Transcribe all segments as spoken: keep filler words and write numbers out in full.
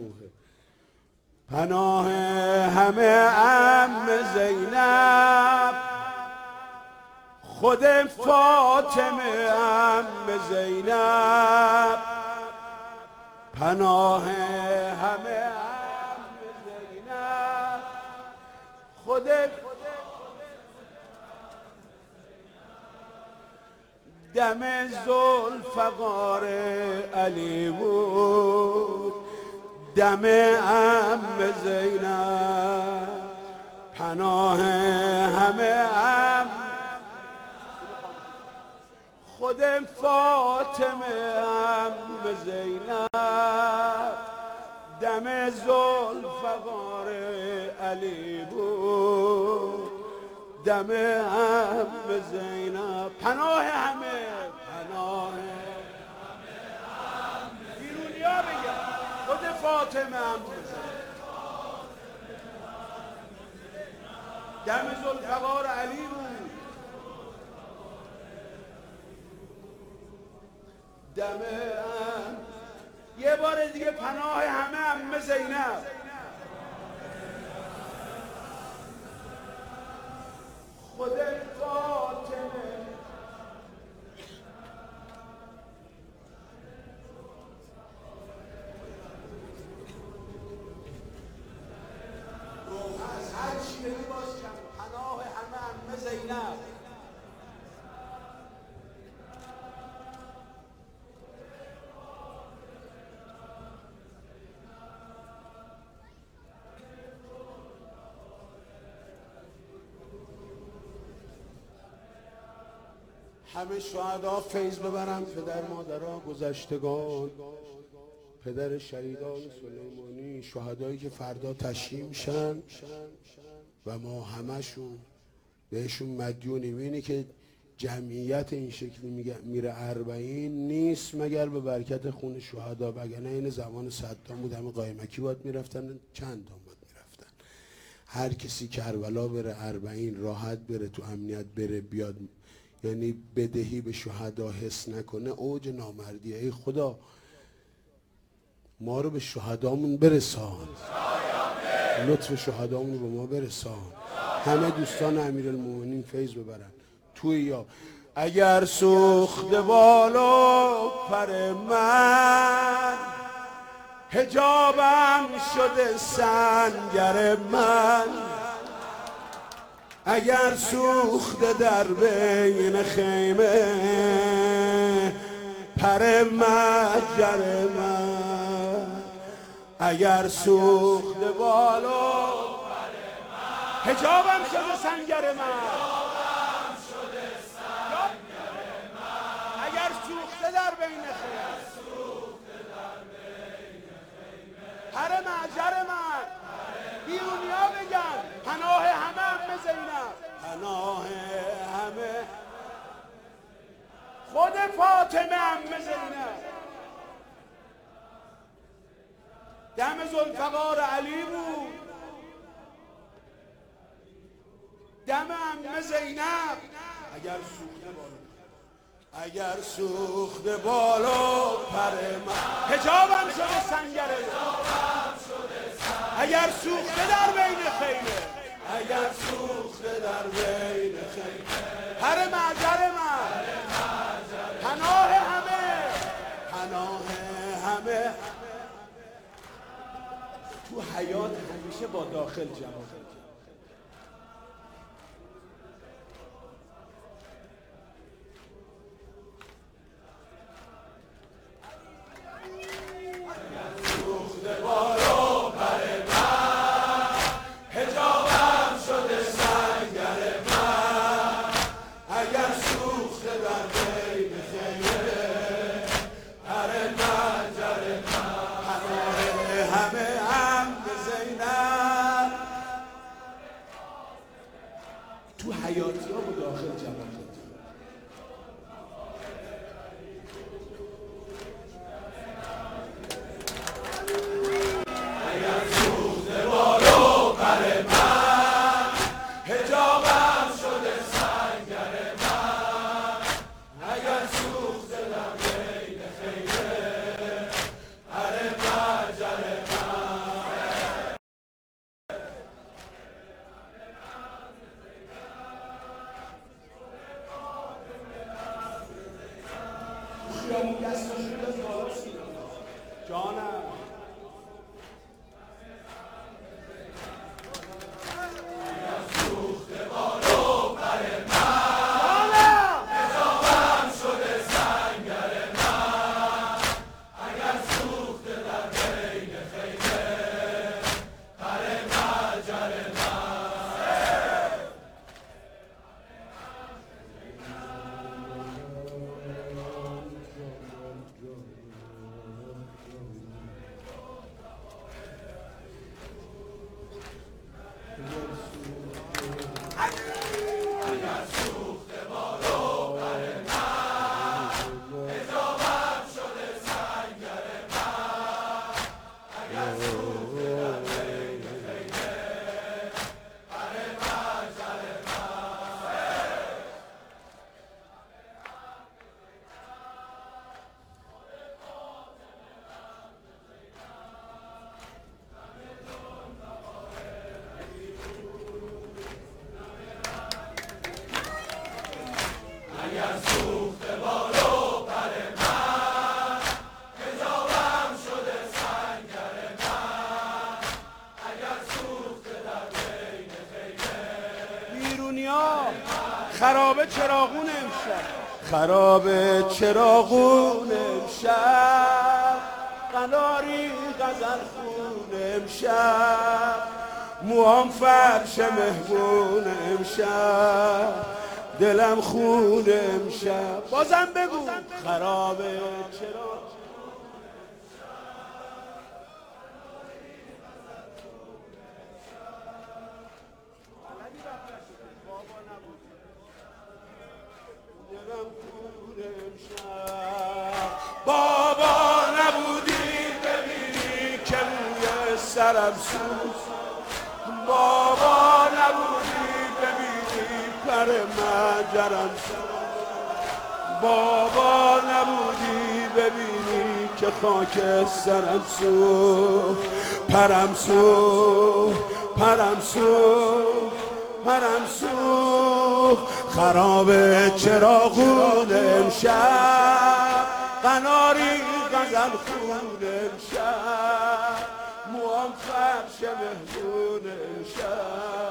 نوحه. پناه همه عم زینب، خود فاطمه عم زینب، پناه همه عم زینب، خود دم ذوالفقار علی بود، دم عم زینب، پناه همه عم، خود فاطمه عم زینب، دم ذوالفقار علی بود، دم عم زینب، پناه همه، پناه بیرونیا بگم، خود فاطمه عم دم ذوالفقار علی بود، دم عم. یه بار دیگه پناه همه عم زینب، خود فاطمه، از هر چی بگی باز کم، پناه همه عم زینب. همه شهدا فیض ببرم، پدر مادرها گذشتگان، پدر شهیدان سلیمانی، شهدایی که فردا تشییع میشن و ما همشون بهشون مدیونیم. اینی که جمعیت این شکلی میره اربعین نیست مگر به برکت خون شهدا، وگرنه این زمان صدام بود همه قایمکی باید میرفتن، چند تا باید میرفتن. هر کسی کربلا بره اربعین راحت بره تو امنیت بره بیاد، یعنی بدهی به شهدا حس نکنه، اوج نامردیه. ای خدا ما رو به شهدامون برسان، لطف شهدامون رو به ما برسان. همه دوستان امیرالمومنین فیض ببرن توی یا اگر سوخت بالا پر من، حجابم شده سنگر من، اگر سوخته در بین خیمه پر مجر من، اگر سوخته بالا پر من، حجابم شده سنگر من، اگر سوخته در بین خیمه پر مجر من، بیرونیا بگن پناه همه عم زینب، پناه همه خود فاطمه عم زینب، دم ذوالفقار علی بود، دم عم زینب. اگر سوخته بالا، اگر سوخته بالا پر من، حجابم شده سنگر من، اگر سوخته در بین خیمه، اگر سوخته در بین خیمه پر معجر من، پناه همه، پناه همه. تو حیات همیشه با داخل جواب تو حیاتی ها با داخل جواب داد. اگر سوخته بالو پر من، حجابم شده سنگر من، اگر سوخته در بین خیمه پر مجر من، خرابه چراغون امشب، خرابه چراغون امشب، قناری غزل خون امشب، موام فرش مهمون امشب، دلم خون امشب. بازم بگو خرابه چراغون بابا نبودی ببینی که روی سرم سوز، بابا نبودی ببینی پر مجرم سوز، بابا نبودی ببینی که خاک سرم سوز، پرم سوز، پرم سوز، پرم سوز. خراب چراغون امشب، قناری غزل خون امشب، موام فرش مهمون امشب.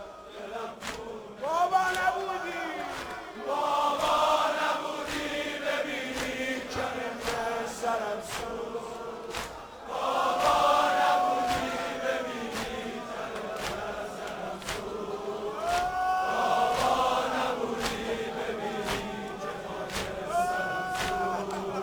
بابا نبودی، بابا نبودی ببینی که روی سرم سوز، بابا نبودی ببینی که روی سرم سوز، بابا نبودی ببینی که خاک سرم سوز.